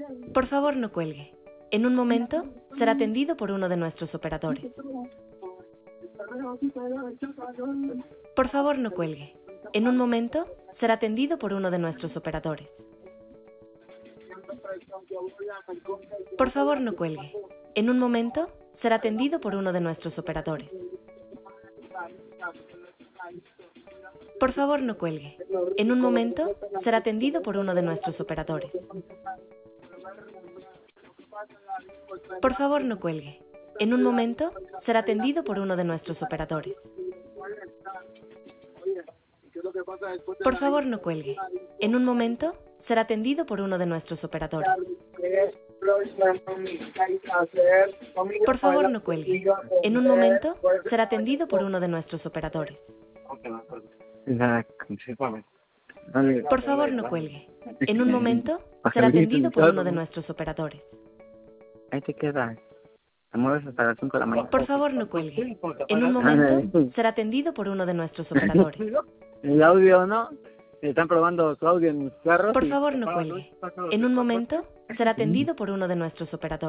Por favor, no cuelgue. En un momento será atendido por uno de nuestros operadores. Por favor, no cuelgue. En un momento será atendido por uno de nuestros operadores. Por favor, no cuelgue. En un momento será atendido por uno de nuestros operadores. Por favor, no cuelgue. En un momento será atendido por uno de nuestros operadores. Por favor, no cuelgue. En un momento será atendido por uno de nuestros operadores. Por favor, no cuelgue. En un momento será atendido por uno de nuestros operadores. Por favor, no cuelgue. En un momento será atendido por uno de nuestros operadores. Por favor, no cuelgue. En un momento será atendido por uno de nuestros operadores. Ahí te quedas. Te mueves hasta las 5 de la mañana. Por favor, no cuelgue. En un momento será atendido por uno de nuestros operadores. El audio, ¿no? Están probando su audio en mis carros. Por favor, no cuelgue. En un momento será atendido por uno de nuestros operadores.